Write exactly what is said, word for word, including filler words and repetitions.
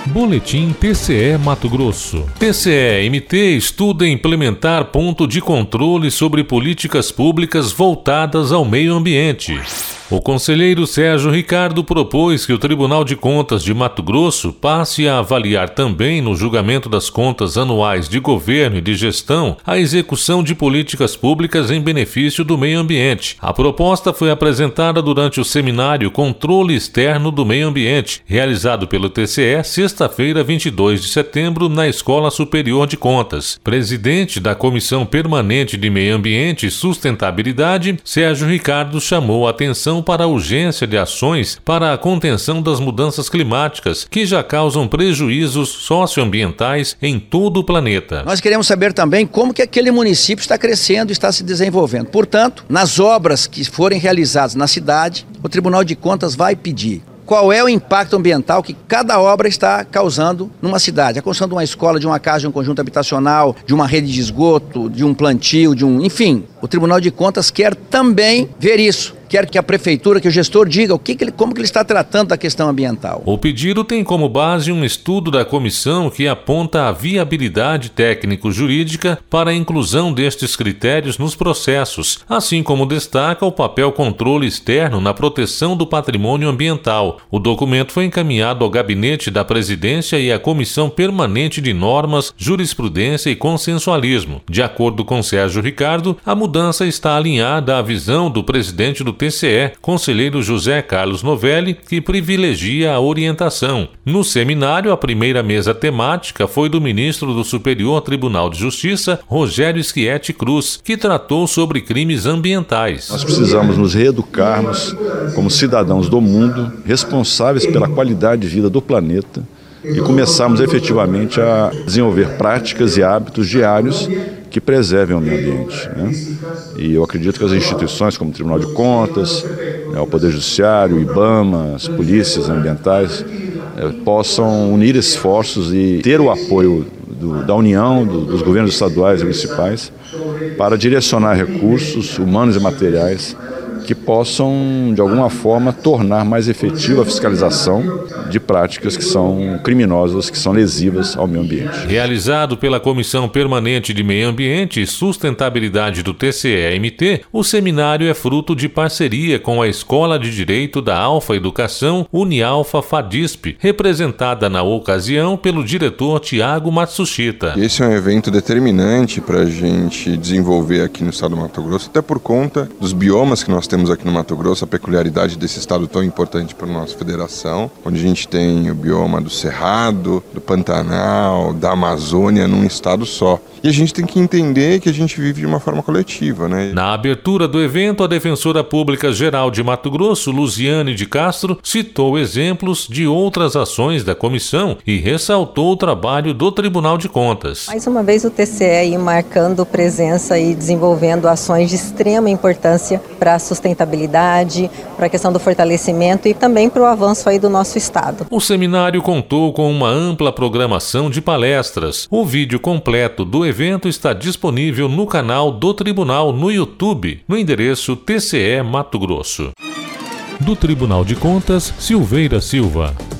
Boletim T C E Mato Grosso. T C E M T estuda implementar ponto de controle sobre políticas públicas voltadas ao meio ambiente. O conselheiro Sérgio Ricardo propôs que o Tribunal de Contas de Mato Grosso passe a avaliar também no julgamento das contas anuais de governo e de gestão a execução de políticas públicas em benefício do meio ambiente. A proposta foi apresentada durante o seminário Controle Externo do Meio Ambiente, realizado pelo T C E sexta-feira, vinte e dois de setembro, na Escola Superior de Contas. Presidente da Comissão Permanente de Meio Ambiente e Sustentabilidade, Sérgio Ricardo chamou a atenção para a urgência de ações para a contenção das mudanças climáticas que já causam prejuízos socioambientais em todo o planeta. Nós queremos saber também como que aquele município está crescendo e está se desenvolvendo. Portanto, nas obras que forem realizadas na cidade, o Tribunal de Contas vai pedir qual é o impacto ambiental que cada obra está causando numa cidade. A construção de uma escola, de uma casa, de um conjunto habitacional, de uma rede de esgoto, de um plantio, de um... Enfim, o Tribunal de Contas quer também ver isso. Quer que a prefeitura, que o gestor diga o que que ele, como que ele está tratando da questão ambiental. O pedido tem como base um estudo da comissão que aponta a viabilidade técnico-jurídica para a inclusão destes critérios nos processos, assim como destaca o papel controle externo na proteção do patrimônio ambiental. O documento foi encaminhado ao gabinete da presidência e à Comissão Permanente de Normas, Jurisprudência e Consensualismo. De acordo com Sérgio Ricardo, a mudança está alinhada à visão do presidente do T C E, conselheiro José Carlos Novelli, que privilegia a orientação. No seminário, a primeira mesa temática foi do ministro do Superior Tribunal de Justiça, Rogério Schietti Cruz, que tratou sobre crimes ambientais. Nós precisamos nos reeducarmos como cidadãos do mundo, responsáveis pela qualidade de vida do planeta, e começarmos efetivamente a desenvolver práticas e hábitos diários que preservem o meio ambiente, né? E eu acredito que as instituições como o Tribunal de Contas, né, o Poder Judiciário, o IBAMA, as polícias ambientais eh, possam unir esforços e ter o apoio do, da União, do, dos governos estaduais e municipais para direcionar recursos humanos e materiais que possam, de alguma forma, tornar mais efetiva a fiscalização de práticas que são criminosas, que são lesivas ao meio ambiente. Realizado pela Comissão Permanente de Meio Ambiente e Sustentabilidade do T C E M T, o seminário é fruto de parceria com a Escola de Direito da Alfa Educação Unialfa Fadisp, representada na ocasião pelo diretor Tiago Matsushita. Esse é um evento determinante para a gente desenvolver aqui no estado do Mato Grosso, até por conta dos biomas que nós temos aqui no Mato Grosso, a peculiaridade desse estado tão importante para a nossa federação, onde a gente tem o bioma do Cerrado, do Pantanal, da Amazônia num estado só. E a gente tem que entender que a gente vive de uma forma coletiva, né? Na abertura do evento, a defensora pública geral de Mato Grosso, Luziane de Castro, citou exemplos de outras ações da comissão e ressaltou o trabalho do Tribunal de Contas. Mais uma vez o T C E aí marcando presença e desenvolvendo ações de extrema importância para a sustentabilidade, para a questão do fortalecimento e também para o avanço aí do nosso estado. O seminário contou com uma ampla programação de palestras. O vídeo completo do evento está disponível no canal do Tribunal no YouTube, no endereço T C E Mato Grosso. Do Tribunal de Contas, Silveira Silva.